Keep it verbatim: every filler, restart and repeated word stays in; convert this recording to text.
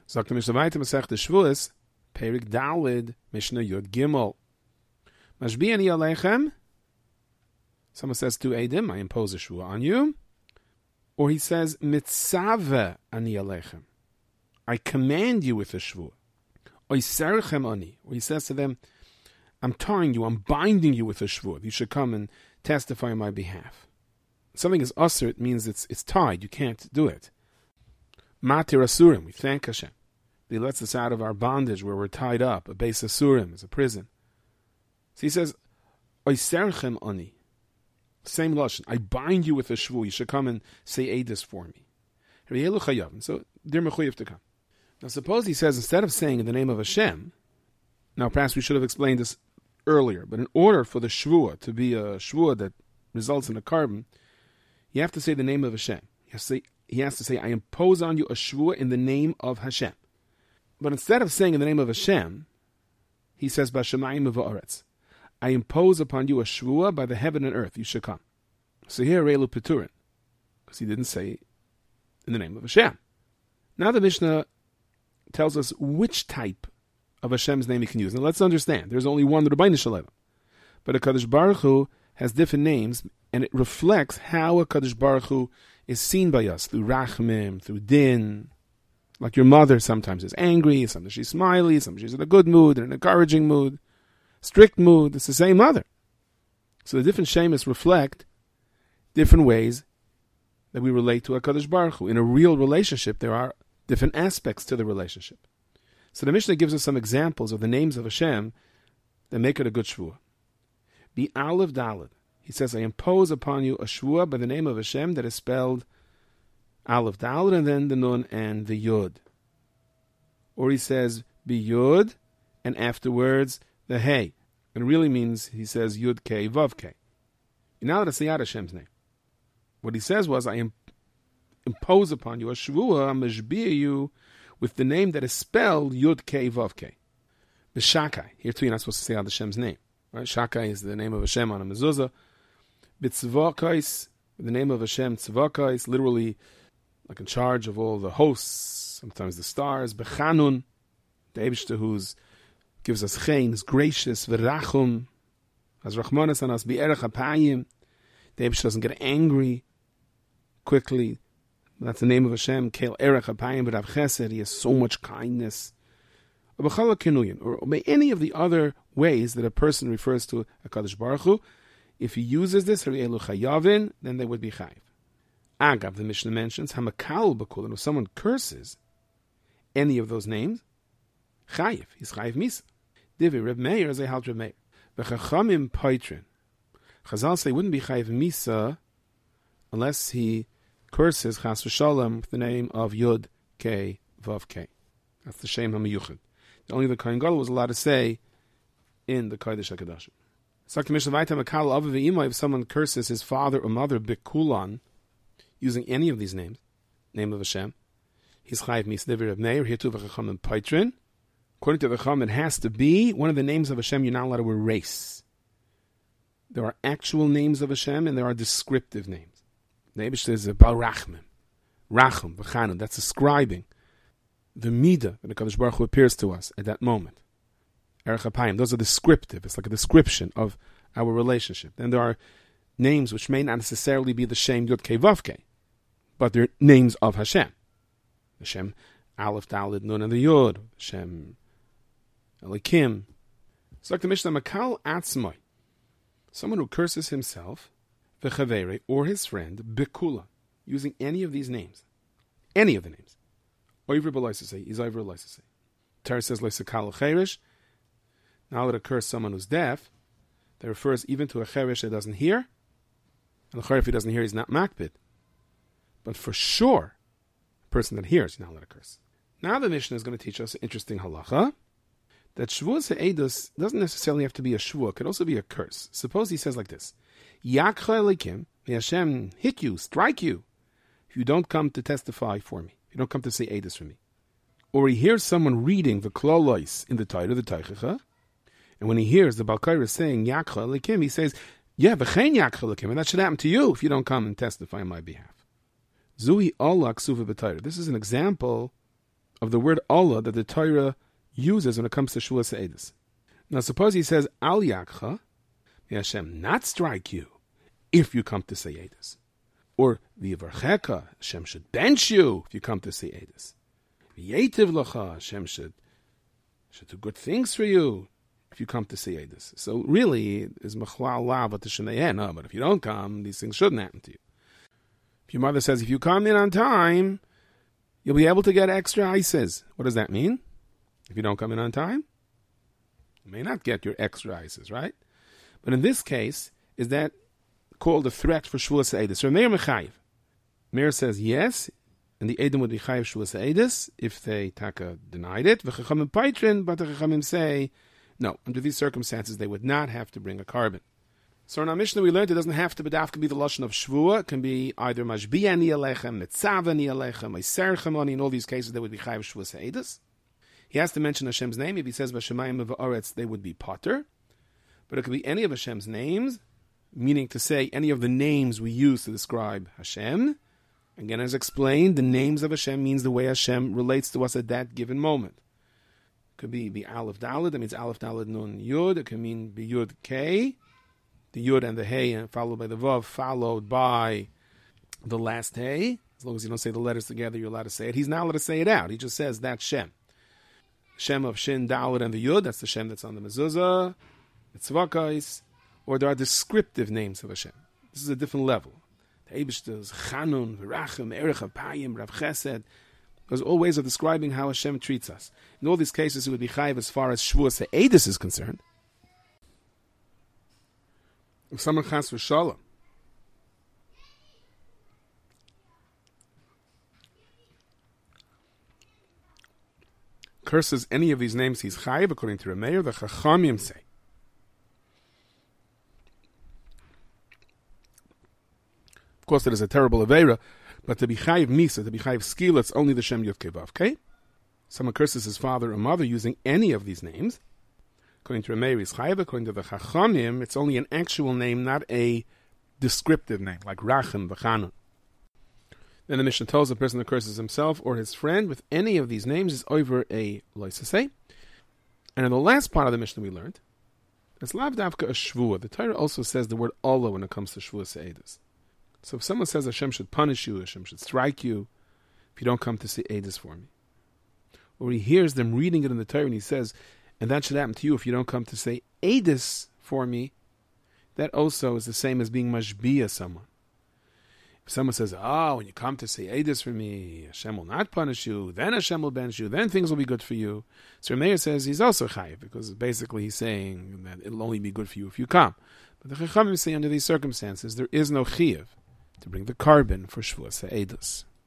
Sagt der Mishnah weiter, Masech des Shavuos, Perik Dalid, Mishnah Yud Gimel. Mashbi ani aleichem. Someone says to Eidim, I impose a Shvuah on you. Or he says, Mitzave ani aleichem. I command you with a Shvuah. Oiserchem ani. Or he says to them, I'm tying you, I'm binding you with a Shvuah. You should come and testify on my behalf. Something is usher, it means it's it's tied, you can't do it. Matir asurim, we thank Hashem. He lets us out of our bondage where we're tied up. A base asurim is a prison. So he says, Oiserchem ani. Same lashon. I bind you with a shvu. You should come and say edus for me. So they're mechuyev to come. Now suppose he says, instead of saying in the name of Hashem, now perhaps we should have explained this earlier, but in order for the shvuah to be a shvuah that results in a carbon, you have to say the name of Hashem. He has to say, he has to say I impose on you a shvuah in the name of Hashem. But instead of saying in the name of Hashem, he says, Bashamayim v'aretz. I impose upon you a shvuah by the heaven and earth. You should come. So here, Reilu Peturin, because he didn't say in the name of Hashem. Now the Mishnah tells us which type of Hashem's name he can use. Now let's understand, there's only one Rebbeinu Shalom. But a Kadosh Baruch Hu has different names, and it reflects how a Kadosh Baruch Hu is seen by us, through Rachmim, through Din. Like your mother sometimes is angry, sometimes she's smiley, sometimes she's in a good mood, in an encouraging mood, strict mood. It's the same mother. So the different shemis reflect different ways that we relate to HaKadosh Baruch Hu. In a real relationship, there are different aspects to the relationship. So the Mishnah gives us some examples of the names of Hashem that make it a good shvuah. Be Aleph Daled. He says, I impose upon you a shvuah by the name of Hashem that is spelled Aleph Daled and then the Nun and the Yud. Or he says, be Yud, and afterwards the Hey. It really means, he says, Yud K, Vav K. You're not allowed to say out Hashem's name. What he says was, I imp- impose upon you a shvuah, mashbiah you with the name that is spelled Yud K, Vav K. The Shakai. Here too, you're not supposed to say out Hashem's name. Right? Shakai is the name of Hashem on a mezuzah. B'tzvakais, the name of Hashem, tzvakais, literally like in charge of all the hosts, sometimes the stars. Bechanun, the Eibishter who's gives us chen, is gracious, v'rachum, has rachmanas on us, bi'erech hapayim. The Eibishter doesn't get angry quickly. That's the name of Hashem. Kel erech hapayim v'rav chesed. He has so much kindness. Or by any of the other ways that a person refers to a Kadosh Baruch Hu, if he uses this, then they would be chayiv. Agav, the Mishnah mentions, hamakal b'kul, and if someone curses any of those names, chayiv, he's chayiv misa. Divi, Reb Meir, as I halt Reb Meir. V'chachamim paitrin. Chazal say, wouldn't be chayiv misa unless he curses chas v'shalom with the name of Yud K Vav K. That's the Shem HaMiyuchad. Only the Kohen Gadol was allowed to say in the Kodesh HaKadoshim. If someone curses his father or mother bikulan, using any of these names, name of Hashem, he's chayiv misdivir of Meir, here too v'chachamim paitrin. According to the Chacham, it has to be one of the names of Hashem you're not allowed to erase. There are actual names of Hashem and there are descriptive names. The Eibishter is Baal Rachmim, Rachum, V'chanun. That's describing the midah that the Kadosh Baruch Hu appears to us at that moment. Erech HaPayim, those are descriptive. It's like a description of our relationship. Then there are names which may not necessarily be the Shem Yud Kei Vav Kei, but they're names of Hashem. Hashem Aleph Daled Nun and the Yud, Hashem Elikim. It's like the Mishnah Makal Atzmai, someone who curses himself, V'chavere, or his friend, Bekula, using any of these names. Any of the names. Oivre b'loisesei, is oivre loisesei. Torah says loisekal cherish. Now that it occurs someone who's deaf, that refers even to a cherish that doesn't hear. And the if he doesn't hear, he's not makbid. But for sure, a person that hears, he's not let it curse. Now the Mishnah is going to teach us an interesting halacha, that shvuas ha'edus doesn't necessarily have to be a shvuah, it could also be a curse. Suppose he says like this, Yakcha elikim, may Hashem hit you, strike you, if you don't come to testify for me. You don't come to say edus for me. Or he hears someone reading the klolois in the Torah, the Teichacha, and when he hears the Balkaira saying Yakcha Elikim, he says, yeah, v'chein Yakcha Elikim, and that should happen to you if you don't come and testify on my behalf. Zui Allah Ksuva B'Torah. This is an example of the word Allah that the Torah uses when it comes to Shavuos Eidos. Now suppose he says, Al Yakcha, may Hashem not strike you if you come to say Eidos. Or, V'yivarcheka, Hashem should bench you if you come to say Eidos. V'yetiv Lacha, Hashem should, should do good things for you if you come to say Eidos. So really, is Machlal Lav at the Shemayeh, but if you don't come, these things shouldn't happen to you. If your mother says, if you come in on time, you'll be able to get extra ices. What does that mean? If you don't come in on time, you may not get your extra ices, right? But in this case, is that called a threat for Shavuos Eidos? So Meir Mechayiv. Meir says yes, and the Edom would be Chayiv Shavuos Eidos if they taka denied it. V'chachamim paitrin, but the Chachamim say, no, under these circumstances, they would not have to bring a carbon. So in our Mishnah we learned it doesn't have to be dafka be the lashon of Shvuah. It can be either Mashbiya Ani Alechem, Mitzava Ani Alechem, Meiser Chamoni. In all these cases, they would be Chayiv Shavuos Eidos. He has to mention Hashem's name. If he says Vashemayim V'Aretz, they would be Potter. But it could be any of Hashem's names, meaning to say any of the names we use to describe Hashem. Again, as explained, the names of Hashem means the way Hashem relates to us at that given moment. It could be be Aleph Daled, that means Aleph Daled Nun Yud. It could mean be Yud K, the Yud and the Hey, followed by the Vav, followed by the last Hey. As long as you don't say the letters together, you're allowed to say it. He's not allowed to say it out. He just says that's Shem. Shem of Shin, Daled, and the Yud, that's the Shem that's on the mezuzah, the Tzvakais, or there are descriptive names of Hashem. This is a different level. The Eibishter is Chanun, V'rachem, Erech HaPayim, Rav Chesed. There's all ways of describing how Hashem treats us. In all these cases, it would be chayiv as far as Shavuos Eidos is concerned. If someone chas v'shalom curses any of these names, he's chayiv, according to Rameir, the Chachamim say. Of course, it is a terrible aveira, but to be chayiv misa, to be chayiv skila, it's only the Shem Yud Kei Vav, okay? Someone curses his father or mother using any of these names. According to Rameir, he's chayiv. According to the Chachamim, it's only an actual name, not a descriptive name, like Rachem, V'chanun. Then the Mishnah tells the person that curses himself or his friend with any of these names is over a loisasei. And in the last part of the Mishnah we learned, it's lav davka a shvuah. The Torah also says the word Allah when it comes to Shavuos Eidos. So if someone says Hashem should punish you, Hashem should strike you, if you don't come to say Eidos for me. Or he hears them reading it in the Torah and he says, and that should happen to you if you don't come to say Eidos for me, that also is the same as being mashbiya someone. If someone says, oh, when you come to say Eidos for me, Hashem will not punish you, then Hashem will bench you, then things will be good for you. So Rameir says he's also chayiv, because basically he's saying that it'll only be good for you if you come. But the Chachamim say under these circumstances, there is no chayiv to bring the carbon for Shavuos Eidos.